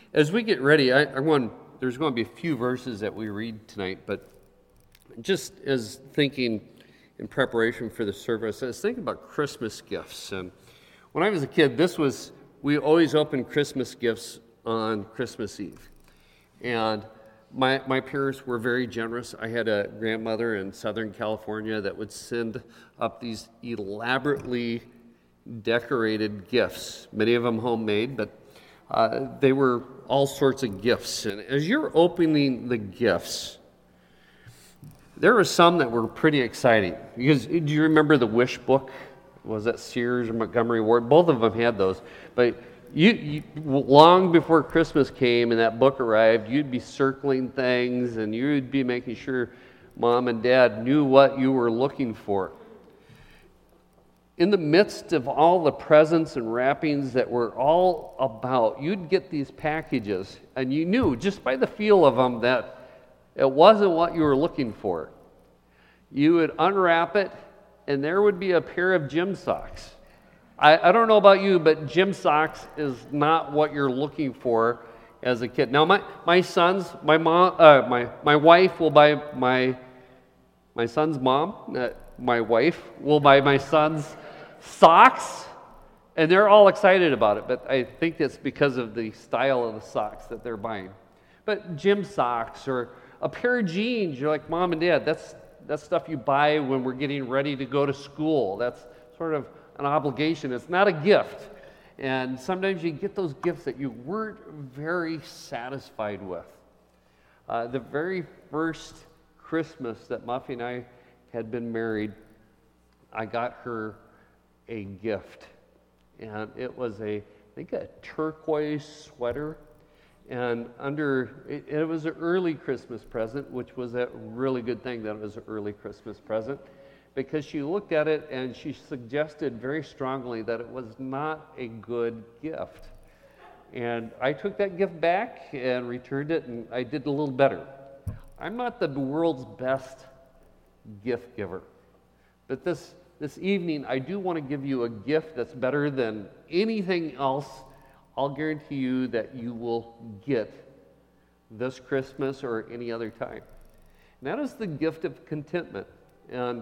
As we get ready, there's going to be a few verses that we read tonight, but just as thinking in preparation for the service, I was thinking about Christmas gifts. And when I was a kid, we always opened Christmas gifts on Christmas Eve. And my parents were very generous. I had a grandmother in Southern California that would send up these elaborately decorated gifts, many of them homemade, but they were all sorts of gifts. And as you're opening the gifts, there were some that were pretty exciting. Because do you remember the Wish book? Was that Sears or Montgomery Ward? Both of them had those. But you long before Christmas came and that book arrived, you'd be circling things and you'd be making sure Mom and Dad knew what you were looking for. In the midst of all the presents and wrappings that were all about, you'd get these packages, and you knew just by the feel of them that it wasn't what you were looking for. You would unwrap it, and there would be a pair of gym socks. I don't know about you, but gym socks is not what you're looking for as a kid. Now, my wife will buy my son's mom. My wife will buy my son's socks, and they're all excited about it, but I think that's because of the style of the socks that they're buying. But gym socks or a pair of jeans, you're like, Mom and Dad, that's stuff you buy when we're getting ready to go to school. That's sort of an obligation. It's not a gift. And sometimes you get those gifts that you weren't very satisfied with. The very first Christmas that Muffy and I had been married, I got her a gift, and it was I think a turquoise sweater, and it was an early Christmas present, which was a really good thing that it was an early Christmas present, because she looked at it and she suggested very strongly that it was not a good gift. And I took that gift back and returned it, and I did a little better. I'm not the world's best gift giver, but this evening I do want to give you a gift that's better than anything else I'll guarantee you that you will get this Christmas or any other time. And that is the gift of contentment. And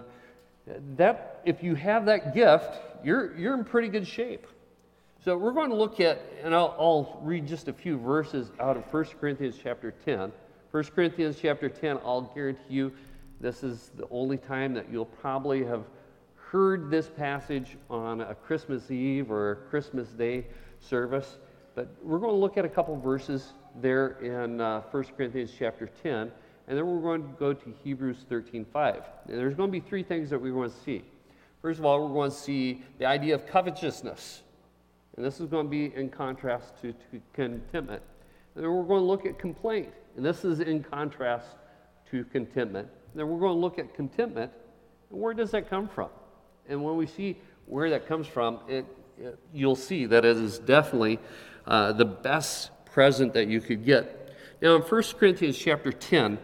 that, if you have that gift, you're in pretty good shape. So we're going to look at, and I'll read just a few verses out of 1 Corinthians chapter 10. 1 Corinthians chapter 10, I'll guarantee you this is the only time that you'll probably have heard this passage on a Christmas Eve or a Christmas Day service. But we're going to look at a couple verses there in 1 Corinthians chapter 10, and then we're going to go to Hebrews 13:5. And there's going to be three things that we're going to see. First of all, we're going to see the idea of covetousness. And this is going to be in contrast to contentment. And then we're going to look at complaint. And this is in contrast to contentment. And then we're going to look at contentment. And where does that come from? And when we see where that comes from, you'll see that it is definitely the best present that you could get. Now in 1 Corinthians chapter 10,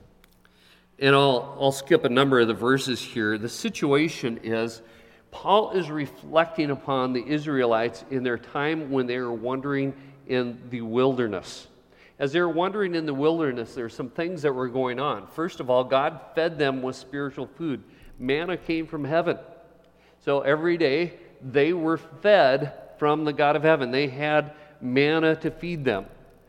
and I'll skip a number of the verses here, the situation is Paul is reflecting upon the Israelites in their time when they were wandering in the wilderness. As they were wandering in the wilderness, there were some things that were going on. First of all, God fed them with spiritual food. Manna came from heaven. So every day they were fed from the God of heaven. They had manna to feed them.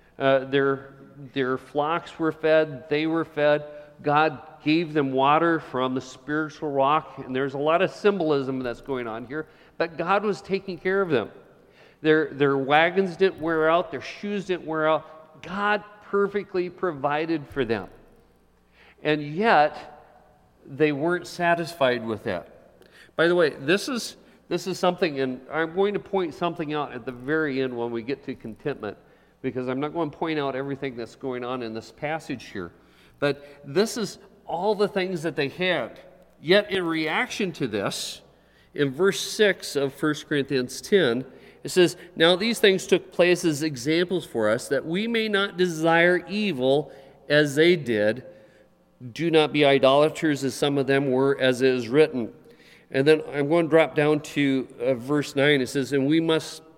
Their flocks were fed. They were fed. God gave them water from the spiritual rock. And there's a lot of symbolism that's going on here. But God was taking care of them. Their wagons didn't wear out. Their shoes didn't wear out. God perfectly provided for them. And yet, they weren't satisfied with that. By the way, this is something, and I'm going to point something out at the very end when we get to contentment, because I'm not going to point out everything that's going on in this passage here. But this is all the things that they had. Yet in reaction to this, in verse 6 of 1 Corinthians 10, it says, "Now these things took place as examples for us, that we may not desire evil as they did. Do not be idolaters as some of them were, as it is written." And then I'm going to drop down to verse 9. It says, "And we must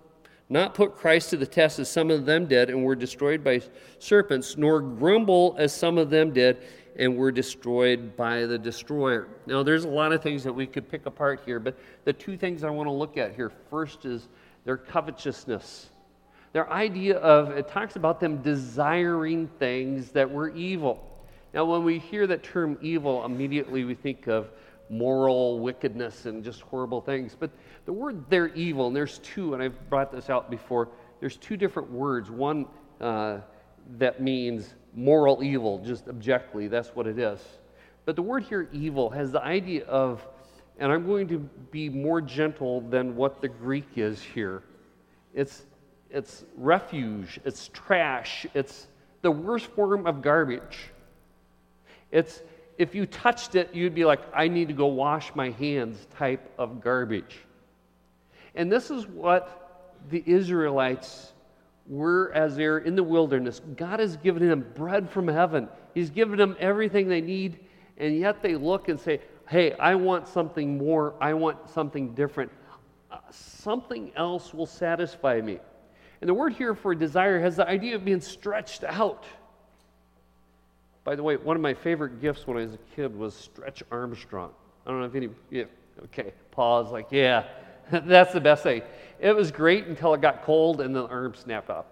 not put Christ to the test as some of them did and were destroyed by serpents, nor grumble as some of them did and were destroyed by the destroyer. Now, there's a lot of things that we could pick apart here, but the two things I want to look at here first is their covetousness. Their idea of, it talks about them desiring things that were evil. Now, when we hear that term evil, immediately we think of moral wickedness and just horrible things. But the word they're evil, and there's two, and I've brought this out before, there's two different words. One that means moral evil, just objectively, that's what it is. But the word here, evil, has the idea of, and I'm going to be more gentle than what the Greek is here. It's refuge, it's trash, it's the worst form of garbage. It's, if you touched it, you'd be like, I need to go wash my hands type of garbage. And this is what the Israelites were as they're in the wilderness. God has given them bread from heaven. He's given them everything they need, and yet they look and say, hey, I want something more. I want something different. Something else will satisfy me. And the word here for desire has the idea of being stretched out. By the way, one of my favorite gifts when I was a kid was Stretch Armstrong. I don't know if any, yeah, okay, Paul's like, yeah, that's the best thing. It was great until it got cold and the arm snapped off.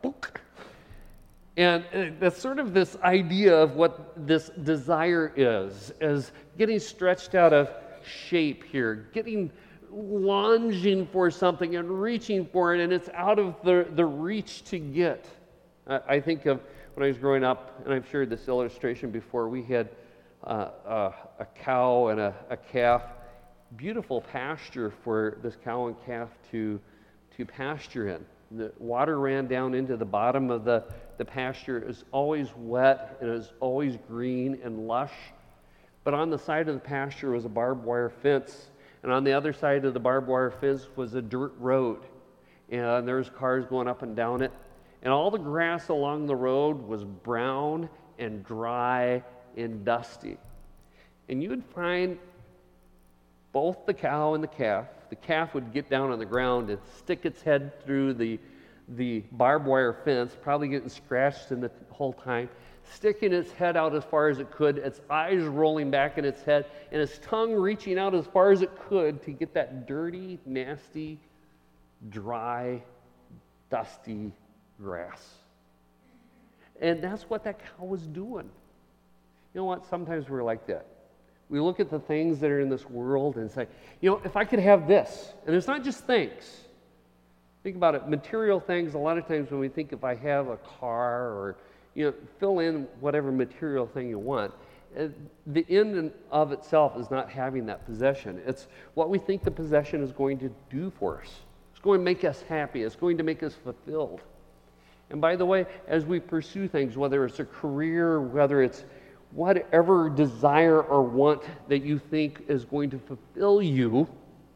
And that's sort of this idea of what this desire is getting stretched out of shape here, lunging for something and reaching for it, and it's out of the reach to get. I think of when I was growing up, and I've shared this illustration before, we had a cow and a calf. Beautiful pasture for this cow and calf to pasture in. The water ran down into the bottom of the pasture. It was always wet, and it was always green and lush. But on the side of the pasture was a barbed wire fence, and on the other side of the barbed wire fence was a dirt road. And there was cars going up and down it. And all the grass along the road was brown and dry and dusty. And you would find both the cow and the calf. The calf would get down on the ground and stick its head through the barbed wire fence, probably getting scratched in the whole time, sticking its head out as far as it could, its eyes rolling back in its head, and its tongue reaching out as far as it could to get that dirty, nasty, dry, dusty grass. And that's what that cow was doing. You know what? Sometimes we're like that. We look at the things that are in this world and say, you know, if I could have this, and it's not just things. Think about it, material things. A lot of times when we think if I have a car or, you know, fill in whatever material thing you want, the end of itself is not having that possession. It's what we think the possession is going to do for us. It's going to make us happy. It's going to make us fulfilled. And by the way, as we pursue things, whether it's a career, whether it's whatever desire or want that you think is going to fulfill you,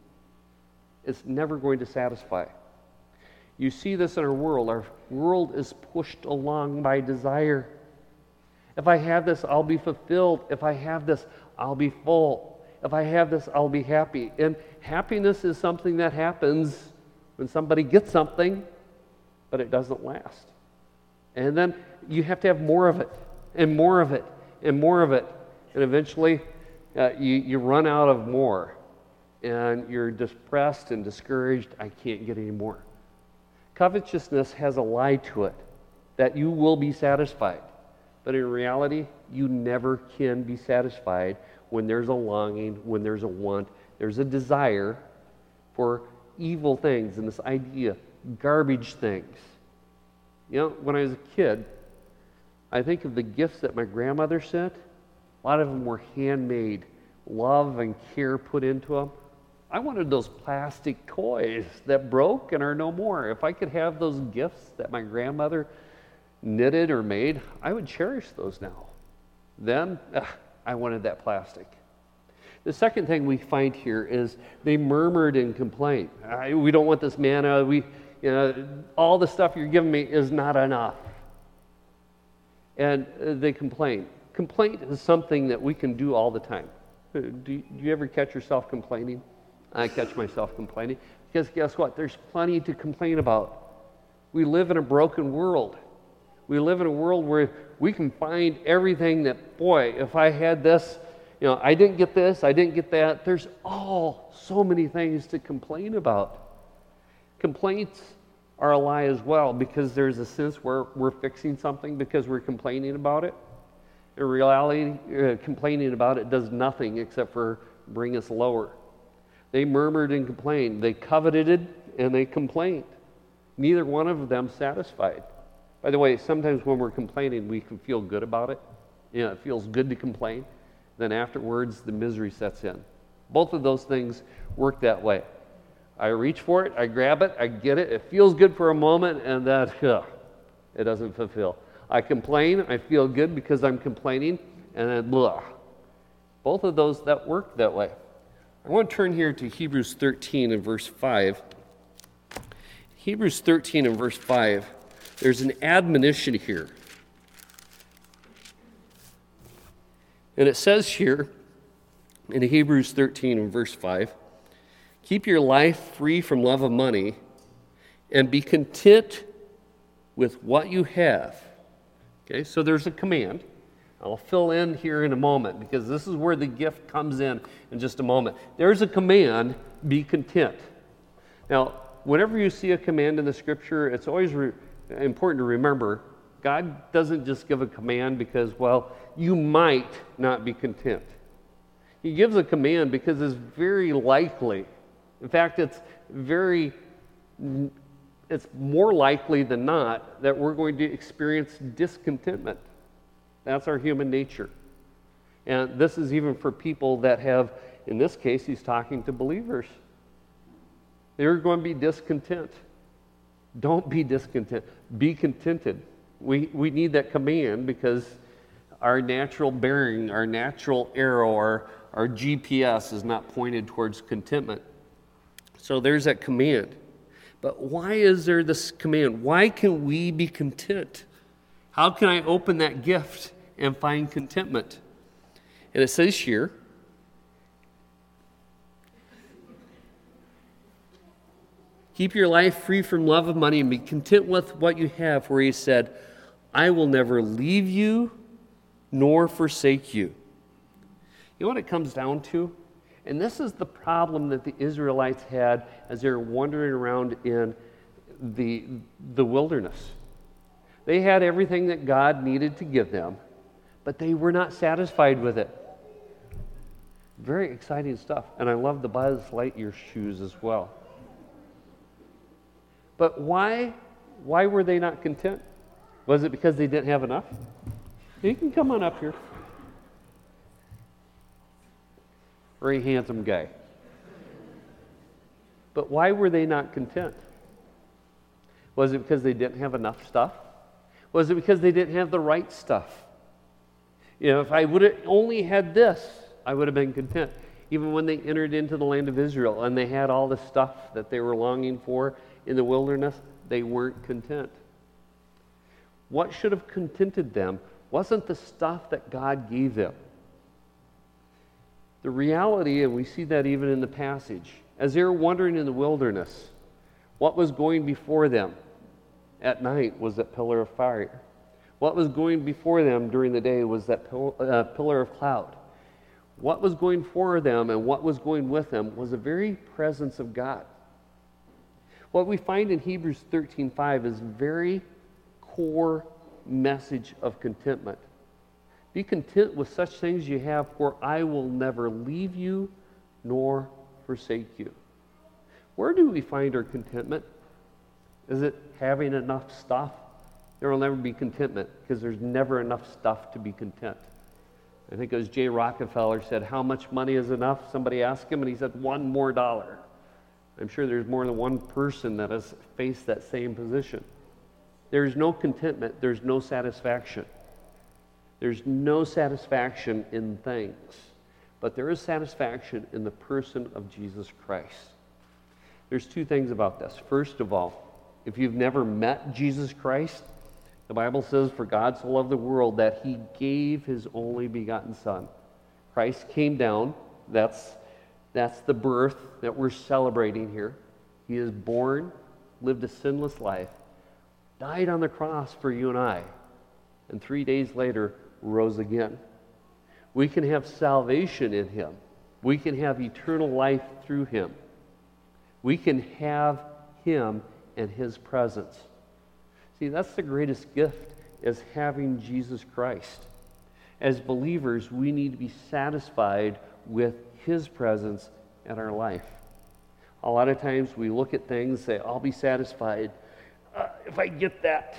it's never going to satisfy. You see this in our world. Our world is pushed along by desire. If I have this, I'll be fulfilled. If I have this, I'll be full. If I have this, I'll be happy. And happiness is something that happens when somebody gets something, but it doesn't last. And then you have to have more of it, and more of it, and more of it. And eventually, you run out of more. And you're depressed and discouraged. I can't get any more. Covetousness has a lie to it, that you will be satisfied. But in reality, you never can be satisfied when there's a longing, when there's a want, there's a desire for evil things and this idea, garbage things. You know, when I was a kid, I think of the gifts that my grandmother sent. A lot of them were handmade, love and care put into them. I wanted those plastic toys that broke and are no more. If I could have those gifts that my grandmother knitted or made, I would cherish those now. Then, I wanted that plastic. The second thing we find here is they murmured and complained. We don't want this manna. All the stuff you're giving me is not enough. And they complain. Complaint is something that we can do all the time. Do you ever catch yourself complaining? I catch myself complaining. Because guess what? There's plenty to complain about. We live in a broken world. We live in a world where we can find everything that, boy, if I had this, I didn't get this, I didn't get that. There's so many things to complain about. Complaints are a lie as well, because there's a sense where we're fixing something because we're complaining about it. In reality, complaining about it does nothing except for bring us lower. They murmured and complained. They coveted and they complained. Neither one of them satisfied. By the way, sometimes when we're complaining, we can feel good about it. It feels good to complain. Then afterwards, the misery sets in. Both of those things work that way. I reach for it, I grab it, I get it. It feels good for a moment, and then it doesn't fulfill. I complain, I feel good because I'm complaining, and then blah. Both of those that work that way. I want to turn here to Hebrews 13 and verse 5. Hebrews 13 and verse 5, there's an admonition here. And it says here in Hebrews 13 and verse 5, keep your life free from love of money and be content with what you have. Okay, so there's a command. I'll fill in here in a moment because this is where the gift comes in just a moment. There's a command, be content. Now, whenever you see a command in the scripture, it's always important to remember God doesn't just give a command because, you might not be content. He gives a command because it's very likely. In fact, it's more likely than not that we're going to experience discontentment. That's our human nature. And this is even for people that have, in this case, he's talking to believers. They're going to be discontent. Don't be discontent. Be contented. We need that command because our natural bearing, our natural arrow, our GPS is not pointed towards contentment. So there's that command. But why is there this command? Why can we be content? How can I open that gift and find contentment? And it says here, keep your life free from love of money and be content with what you have, where he said, I will never leave you nor forsake you. You know what it comes down to? And this is the problem that the Israelites had as they were wandering around in the wilderness. They had everything that God needed to give them, but they were not satisfied with it. Very exciting stuff. And I love the Buzz Lightyear shoes as well. But why were they not content? Was it because they didn't have enough? You can come on up here. Very handsome guy. But why were they not content? Was it because they didn't have enough stuff? Was it because they didn't have the right stuff? If I would have only had this, I would have been content. Even when they entered into the land of Israel and they had all the stuff that they were longing for in the wilderness, they weren't content. What should have contented them wasn't the stuff that God gave them. The reality, and we see that even in the passage, as they were wandering in the wilderness, what was going before them at night was that pillar of fire. What was going before them during the day was that pillar of cloud. What was going for them and what was going with them was the very presence of God. What we find in Hebrews 13:5 is very core message of contentment. Be content with such things you have, for I will never leave you nor forsake you. Where do we find our contentment? Is it having enough stuff? There will never be contentment because there's never enough stuff to be content. I think it was Jay Rockefeller said, how much money is enough? Somebody asked him and he said, $1 more. I'm sure there's more than one person that has faced that same position. There's no contentment. There's no satisfaction. There's no satisfaction in things, but there is satisfaction in the person of Jesus Christ. There's two things about this. First of all, if you've never met Jesus Christ, the Bible says, for God so loved the world that he gave his only begotten Son. Christ came down. That's the birth that we're celebrating here. He is born, lived a sinless life, died on the cross for you and I, and 3 days later rose again. We can have salvation in him. We can have eternal life through him. We can have him and his presence. See, that's the greatest gift, is having Jesus Christ. As believers, we need to be satisfied with his presence in our life. A lot of times we look at things and say, I'll be satisfied if I get that.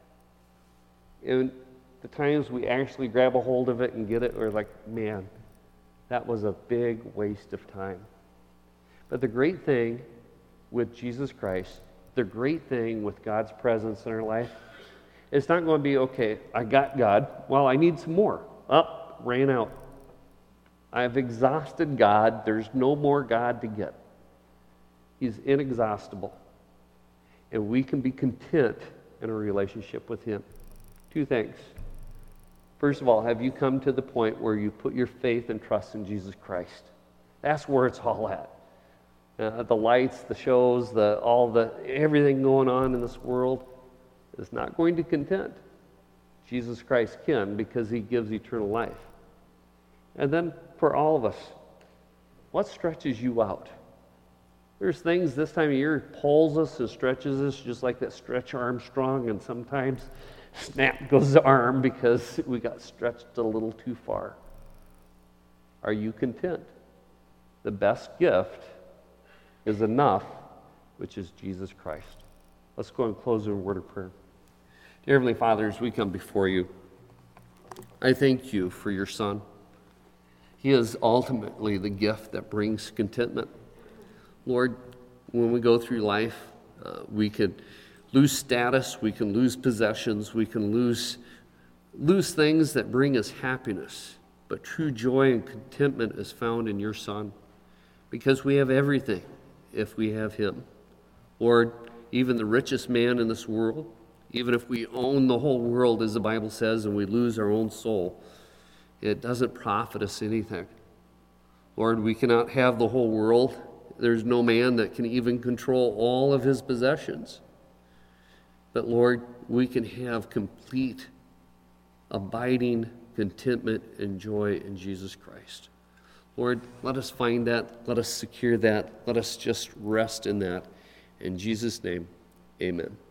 And the times we actually grab a hold of it and get it, we're like, man, that was a big waste of time. But the great thing with Jesus Christ, the great thing with God's presence in our life, it's not going to be, okay, I got God. Well, I need some more. Ran out. I've exhausted God. There's no more God to get. He's inexhaustible. And we can be content in a relationship with him. Two things. First of all, have you come to the point where you put your faith and trust in Jesus Christ? That's where it's all at. The lights, the shows, everything going on in this world is not going to content. Jesus Christ can, because he gives eternal life. And then for all of us, what stretches you out? There's things this time of year pulls us and stretches us, just like that Stretch Armstrong, and sometimes snap goes the arm because we got stretched a little too far. Are you content? The best gift is enough, which is Jesus Christ. Let's go and close in a word of prayer. Dear Heavenly Father, as we come before you, I thank you for your Son. He is ultimately the gift that brings contentment. Lord, when we go through life, we could lose status, we can lose possessions, we can lose things that bring us happiness. But true joy and contentment is found in your Son, because we have everything if we have him. Lord, even the richest man in this world, even if we own the whole world, as the Bible says, and we lose our own soul, it doesn't profit us anything. Lord, we cannot have the whole world. There's no man that can even control all of his possessions. But Lord, we can have complete, abiding contentment and joy in Jesus Christ. Lord, let us find that. Let us secure that. Let us just rest in that. In Jesus' name, amen.